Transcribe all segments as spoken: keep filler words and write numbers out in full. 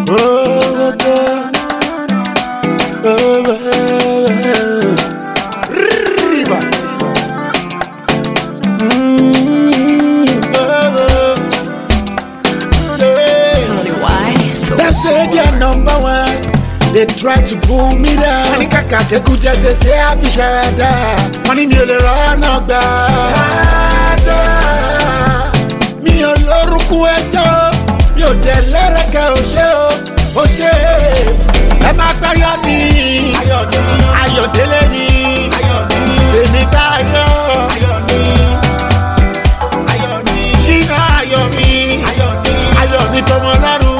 Oh, God. Oh, oh, Riba. They say they're number one. They try to pull me down. Money kaka they could just say I fish out. Money me le run gba. Mi o loruku ejo. Mi o de lereke o se o. O se. E ma gba yo ni. Ayo ni. Ayo dele ni. Ayo ni. Emi ta yo. Ayo ni. Ayo ni. Shina ayo mi. Ayo ni. Ayo ni tomo laru.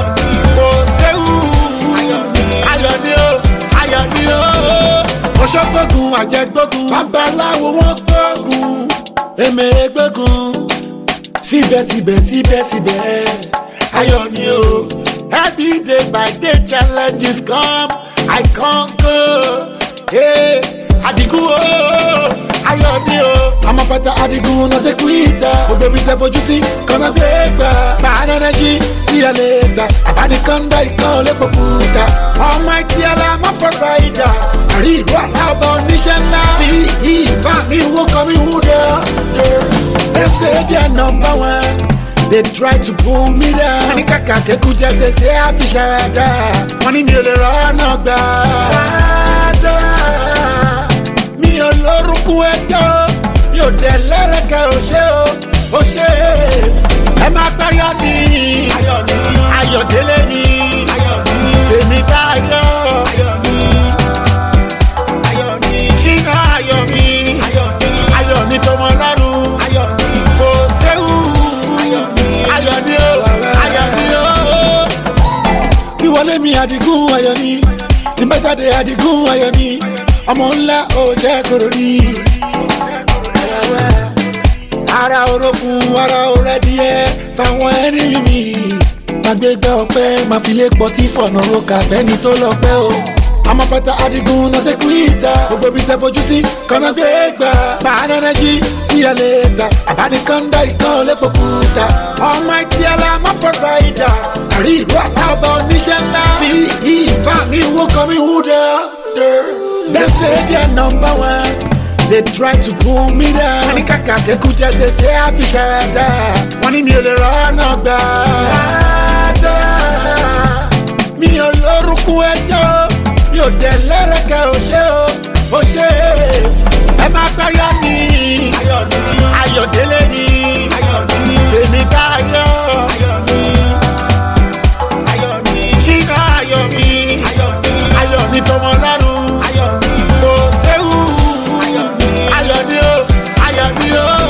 Oṣogbogun àjẹgbógun babaláwo wọn gbógun èmèrè gbógun síbẹ̀síbẹ̀ síbẹ̀síbẹ̀ ayọ̀ ni o. Every day by day challenges come I conquer. Hey, Adigun o ayọ̀ ni o. Àmọ́ fata Adigun náà tẹ́ kúìtà gbogbo ibi tẹ́ fojú sí kọ́nà gbé gbà. Bàá nẹ́nẹ́jì sí ẹ lè ta àbánikọ́ńdà ìkan lè pòkúta. Ọmọ ìtì ẹlẹ́mọ̀ fọ́sà ìdá. Àrí ìlú àlábọ̀ oníṣẹ́ ńlá. Sí ìfà mi wó kọ́ mi wú dẹ́. They say they are number one. They try to pull me down. Money kaka keku jẹ́ ṣe ṣe àfiṣàràdà. Money mi ò lè rọ́nà gbà. Mi ò lórúkú ẹjọ́. Mi ò dẹ̀ lẹ́rẹ̀kẹ́ ò ṣe o. Ó ṣe ẹ má gbáyọ̀ ni. Ayọ̀ ni. Ayọ̀ délé ni. Ayọ̀ ni. Èmi bá yọ̀. Ayọ̀ ni. Ayọ̀ ni. Ṣínà ayọ̀ mi. Ayọ̀ ni. Ayọ̀ ni tọmọ lọ́rùn. Ayọ̀ ni. Kò séwu. Ayọ̀ ni. Ayọ̀ ni o. Ayọ̀ ni o. Ìwọlé mi Adigun ayọ̀ ni. Ìmẹ́jáde Adigun ayọ̀ ni. Ọmọ ńlá ò jẹ́ kòrò ní. Ara orokun ara orẹ díẹ̀ fáwọn ẹni mi. Màgbégbá ọpẹ́ máa fi lé pọtí fọ̀nà roka fẹ́ni tó lọ pẹ́ o. Àmọ́ fata Adigun náà tẹ́ kúìtà gbogbo ibi tẹ́ fojú sí kọ́nà gbé gbà. Bàá nẹ́nẹ́jì sí ẹ lè ta àbánikọ́ńdà ìkan lè pòkúta. Ọmọ ìtì ẹlẹ́mọ̀ fọ́sà ìdá. Àrí ìlú àlábọ̀ oníṣẹ́ ńlá. Sí ìfà mi wó kọ́ mi wú dẹ́. They say they are number one. They try to pull me down. Money kaka keku jẹ́ ṣe ṣe àfiṣàràdà. Wọ́n ní mi ò lè rọ́nà gbà. Mi ò lórúkú ẹjọ́. Mi ò dẹ̀ lẹ́rẹ̀kẹ́ ò ṣe o. Ó ṣe ẹ má gbáyọ̀ ni. Ayọ̀ ni. Ayọ̀ délé ni. Ayọ̀ ni. Èmi bá yọ̀. Ayọ̀ ni. Ayọ̀ ni. Ṣínà ayọ̀ mi. Ayọ̀ ni. Ayọ̀ ni tọmọ lọ́rùn. Ayọ̀ ni. Kò séwu. Ayọ̀ ni. Ayọ̀ ni o. Ayọ̀ ni o.